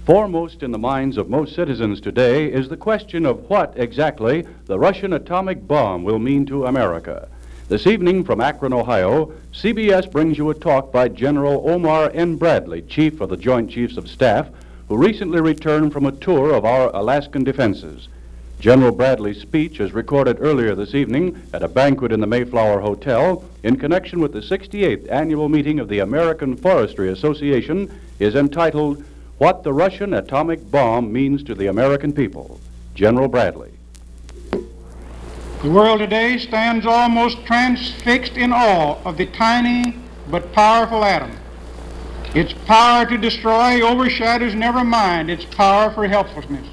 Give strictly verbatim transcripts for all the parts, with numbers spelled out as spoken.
Foremost in the minds of most citizens today is the question of what exactly the Russian atomic bomb will mean to America. This evening from Akron, Ohio, C B S brings you a talk by General Omar N. Bradley, Chief of the Joint Chiefs of Staff, who recently returned from a tour of our Alaskan defenses. General Bradley's speech, as recorded earlier this evening at a banquet in the Mayflower Hotel in connection with the sixty-eighth annual meeting of the American Forestry Association, is entitled, "What the Russian Atomic Bomb Means to the American People." General Bradley. The world today stands almost transfixed in awe of the tiny but powerful atom. Its power to destroy overshadows, never mind, its power for helplessness.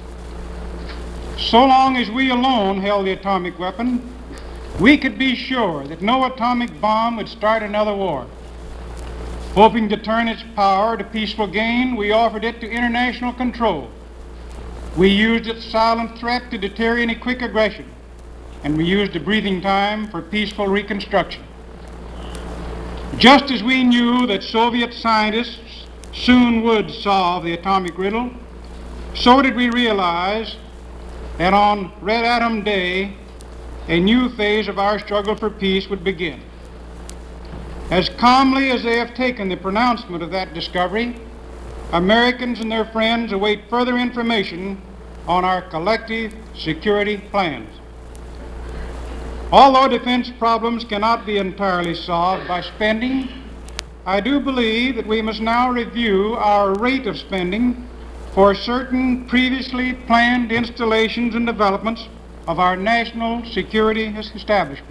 So long as we alone held the atomic weapon, we could be sure that no atomic bomb would start another war. Hoping to turn its power to peaceful gain, we offered it to international control. We used its silent threat to deter any quick aggression, and we used the breathing time for peaceful reconstruction. Just as we knew that Soviet scientists soon would solve the atomic riddle, so did we realize that on Red Atom Day, a new phase of our struggle for peace would begin. As calmly as they have taken the pronouncement of that discovery, Americans and their friends await further information on our collective security plans. Although defense problems cannot be entirely solved by spending, I do believe that we must now review our rate of spending for certain previously planned installations and developments of our national security establishment.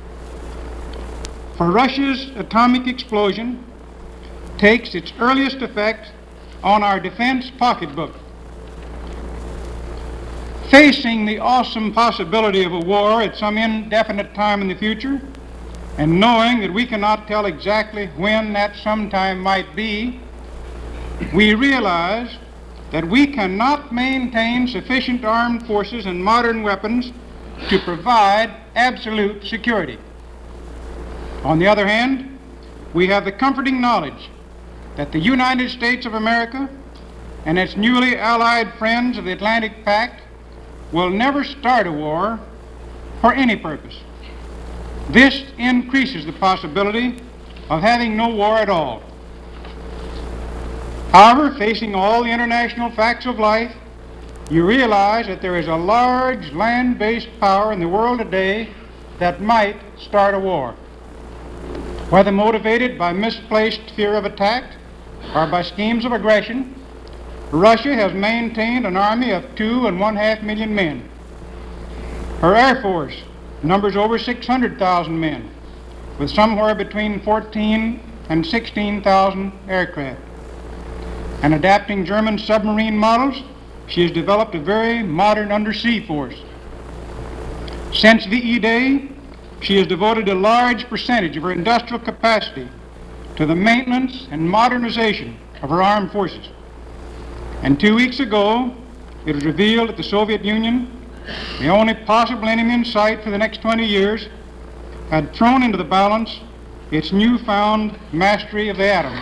For Russia's atomic explosion takes its earliest effect on our defense pocketbook. Facing the awesome possibility of a war at some indefinite time in the future, and knowing that we cannot tell exactly when that sometime might be, we realize that we cannot maintain sufficient armed forces and modern weapons to provide absolute security. On the other hand, we have the comforting knowledge that the United States of America and its newly allied friends of the Atlantic Pact will never start a war for any purpose. This increases the possibility of having no war at all. However, facing all the international facts of life, you realize that there is a large land-based power in the world today that might start a war. Whether motivated by misplaced fear of attack or by schemes of aggression, Russia has maintained an army of two and one half million men. Her Air Force numbers over six hundred thousand men, with somewhere between fourteen and sixteen thousand aircraft. And adapting German submarine models, she has developed a very modern undersea force. Since V E Day, she has devoted a large percentage of her industrial capacity to the maintenance and modernization of her armed forces. And two weeks ago, it was revealed that the Soviet Union, the only possible enemy in sight for the next twenty years, had thrown into the balance its newfound mastery of the atom.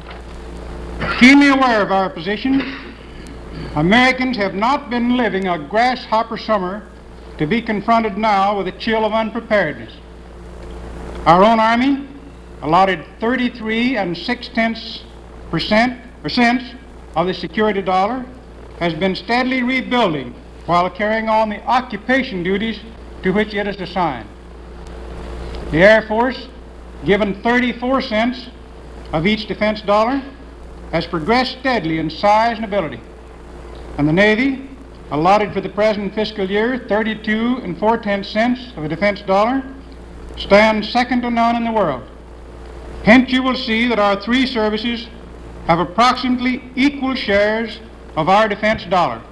Keenly aware of our position, Americans have not been living a grasshopper summer to be confronted now with a chill of unpreparedness. Our own Army, allotted thirty-three and six-tenths percent or cents of the security dollar, has been steadily rebuilding while carrying on the occupation duties to which it is assigned. The Air Force, given thirty-four cents of each defense dollar, has progressed steadily in size and ability. And the Navy, allotted for the present fiscal year thirty-two and four-tenths cents of a defense dollar, stands second to none in the world. Hence you will see that our three services have approximately equal shares of our defense dollar.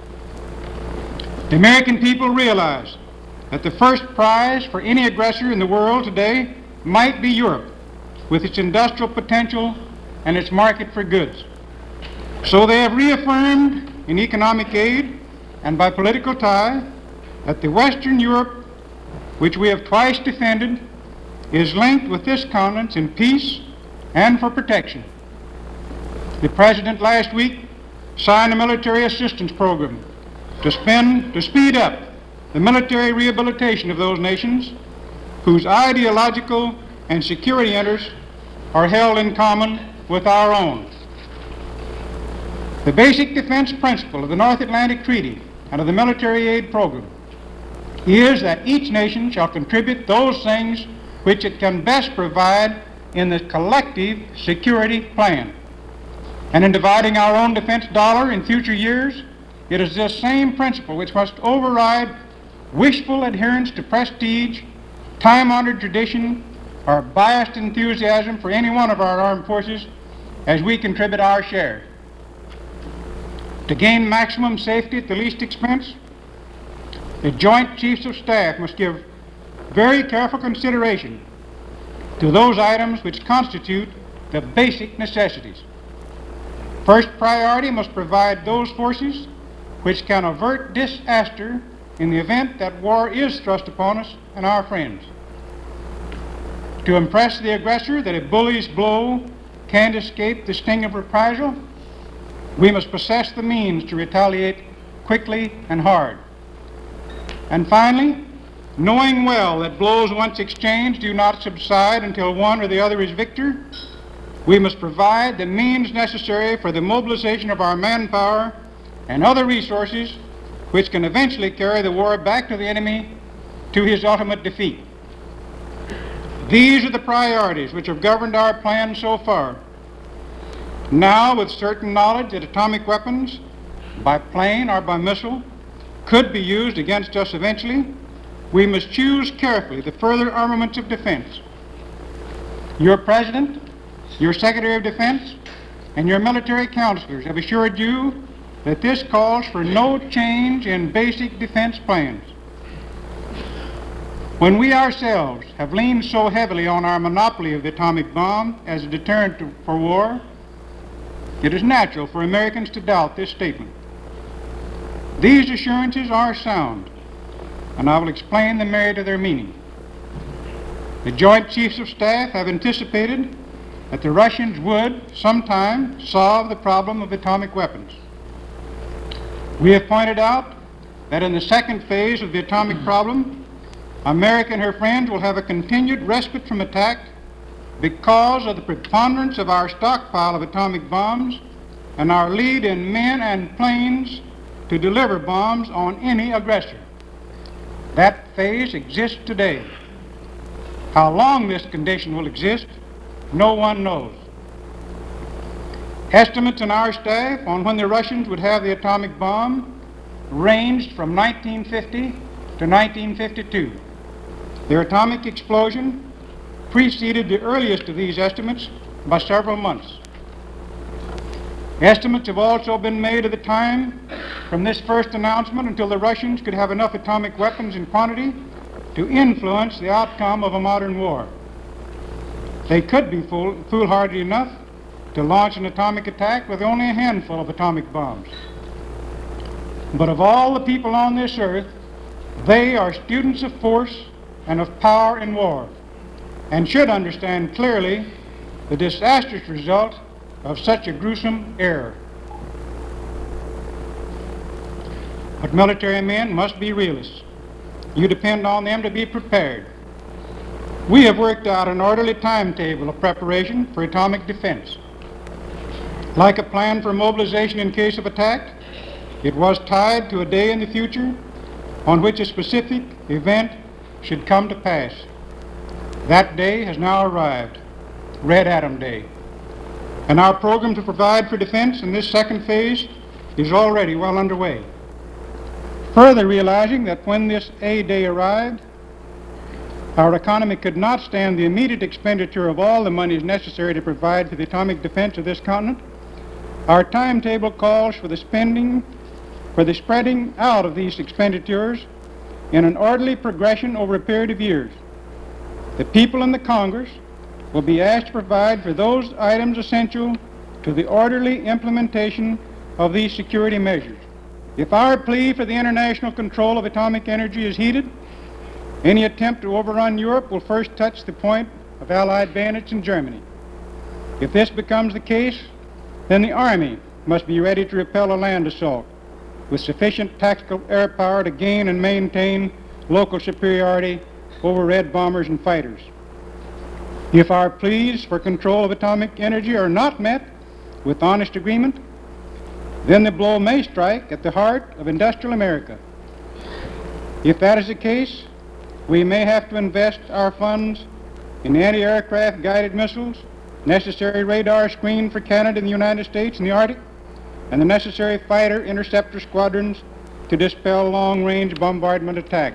The American people realize that the first prize for any aggressor in the world today might be Europe, with its industrial potential and its market for goods. So they have reaffirmed in economic aid and by political tie that the Western Europe, which we have twice defended, is linked with this continent in peace and for protection. The President last week sign a military assistance program to, spend, to speed up the military rehabilitation of those nations whose ideological and security interests are held in common with our own. The basic defense principle of the North Atlantic Treaty and of the military aid program is that each nation shall contribute those things which it can best provide in the collective security plan. And in dividing our own defense dollar in future years, it is this same principle which must override wishful adherence to prestige, time-honored tradition, or biased enthusiasm for any one of our armed forces as we contribute our share. To gain maximum safety at the least expense, the Joint Chiefs of Staff must give very careful consideration to those items which constitute the basic necessities. First priority must provide those forces which can avert disaster in the event that war is thrust upon us and our friends. To impress the aggressor that a bully's blow can't escape the sting of reprisal, we must possess the means to retaliate quickly and hard. And finally, knowing well that blows once exchanged do not subside until one or the other is victor, we must provide the means necessary for the mobilization of our manpower and other resources which can eventually carry the war back to the enemy to his ultimate defeat. These are the priorities which have governed our plan so far. Now, with certain knowledge that atomic weapons, by plane or by missile, could be used against us eventually, we must choose carefully the further armaments of defense. Your President, your Secretary of Defense, and your military counselors have assured you that this calls for no change in basic defense plans. When we ourselves have leaned so heavily on our monopoly of the atomic bomb as a deterrent to, for war, it is natural for Americans to doubt this statement. These assurances are sound, and I will explain the merit of their meaning. The Joint Chiefs of Staff have anticipated that the Russians would sometime solve the problem of atomic weapons. We have pointed out that in the second phase of the atomic problem, America and her friends will have a continued respite from attack because of the preponderance of our stockpile of atomic bombs and our lead in men and planes to deliver bombs on any aggressor. That phase exists today. How long this condition will exist, no one knows. Estimates in our staff on when the Russians would have the atomic bomb ranged from nineteen fifty to nineteen fifty-two. Their atomic explosion preceded the earliest of these estimates by several months. Estimates have also been made of the time from this first announcement until the Russians could have enough atomic weapons in quantity to influence the outcome of a modern war. They could be fool foolhardy enough to launch an atomic attack with only a handful of atomic bombs. But of all the people on this earth, they are students of force and of power in war, and should understand clearly the disastrous result of such a gruesome error. But military men must be realists. You depend on them to be prepared. We have worked out an orderly timetable of preparation for atomic defense. Like a plan for mobilization in case of attack, it was tied to a day in the future on which a specific event should come to pass. That day has now arrived, Red Atom Day. And our program to provide for defense in this second phase is already well underway. Further realizing that when this A day arrived, our economy could not stand the immediate expenditure of all the monies necessary to provide for the atomic defense of this continent, our timetable calls for the spending, for the spreading out of these expenditures in an orderly progression over a period of years. The people and the Congress will be asked to provide for those items essential to the orderly implementation of these security measures. If our plea for the international control of atomic energy is heeded, any attempt to overrun Europe will first touch the point of Allied bayonets in Germany. If this becomes the case, then the Army must be ready to repel a land assault with sufficient tactical air power to gain and maintain local superiority over red bombers and fighters. If our pleas for control of atomic energy are not met with honest agreement, then the blow may strike at the heart of industrial America. If that is the case, we may have to invest our funds in anti-aircraft guided missiles, necessary radar screen for Canada and the United States and the Arctic, and the necessary fighter interceptor squadrons to dispel long-range bombardment attack.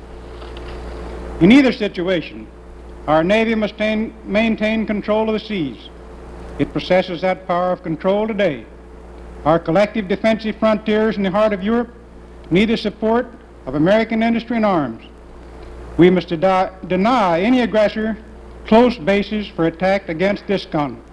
In either situation, our Navy must maintain, maintain control of the seas. It possesses that power of control today. Our collective defensive frontiers in the heart of Europe need the support of American industry and arms. We must de- deny any aggressor close bases for attack against this continent.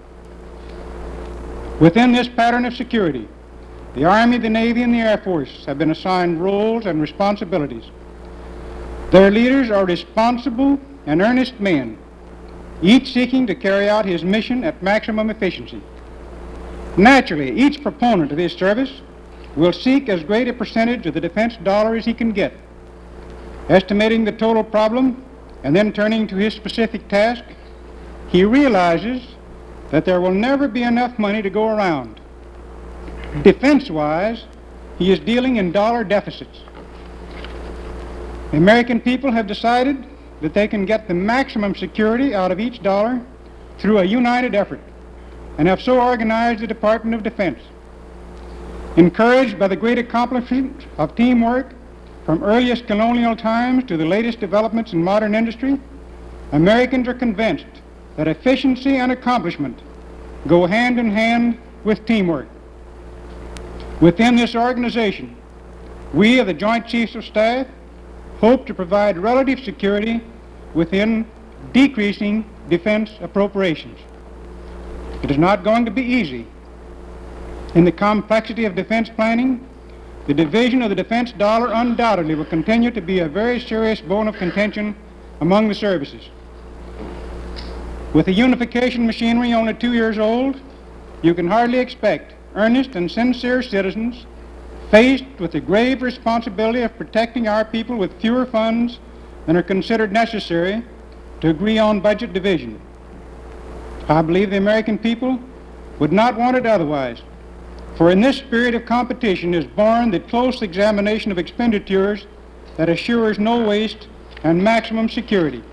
Within this pattern of security, the Army, the Navy, and the Air Force have been assigned roles and responsibilities. Their leaders are responsible and earnest men, each seeking to carry out his mission at maximum efficiency. Naturally, each proponent of his service will seek as great a percentage of the defense dollar as he can get. Estimating the total problem and then turning to his specific task, he realizes that there will never be enough money to go around. Defense-wise, he is dealing in dollar deficits. The American people have decided that they can get the maximum security out of each dollar through a united effort, and have so organized the Department of Defense. Encouraged by the great accomplishment of teamwork from earliest colonial times to the latest developments in modern industry, Americans are convinced that efficiency and accomplishment go hand in hand with teamwork. Within this organization, we of the Joint Chiefs of Staff hope to provide relative security within decreasing defense appropriations. It is not going to be easy. In the complexity of defense planning, the division of the defense dollar undoubtedly will continue to be a very serious bone of contention among the services. With the unification machinery only two years old, you can hardly expect earnest and sincere citizens faced with the grave responsibility of protecting our people with fewer funds than are considered necessary to agree on budget division. I believe the American people would not want it otherwise, for in this spirit of competition is born the close examination of expenditures that assures no waste and maximum security.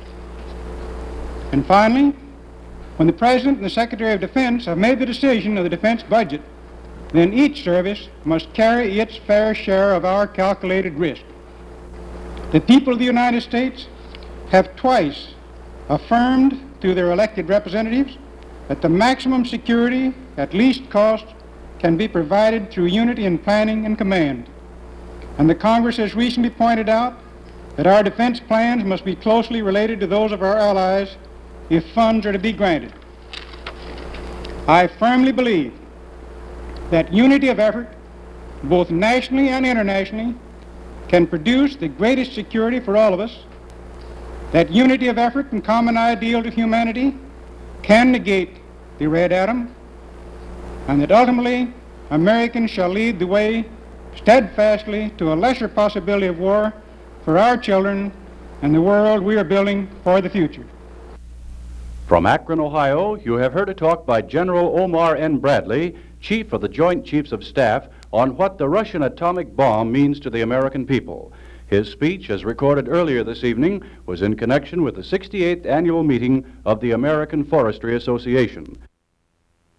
And finally, when the President and the Secretary of Defense have made the decision of the defense budget, then each service must carry its fair share of our calculated risk. The people of the United States have twice affirmed through their elected representatives that the maximum security at least cost can be provided through unity in planning and command. And the Congress has recently pointed out that our defense plans must be closely related to those of our allies if funds are to be granted. I firmly believe that unity of effort, both nationally and internationally, can produce the greatest security for all of us. That unity of effort and common ideal to humanity can negate the red atom, and that ultimately Americans shall lead the way steadfastly to a lesser possibility of war for our children and the world we are building for the future. From Akron, Ohio, you have heard a talk by General Omar N. Bradley, Chief of the Joint Chiefs of Staff, on what the Russian atomic bomb means to the American people. His speech, as recorded earlier this evening, was in connection with the sixty-eighth annual meeting of the American Forestry Association.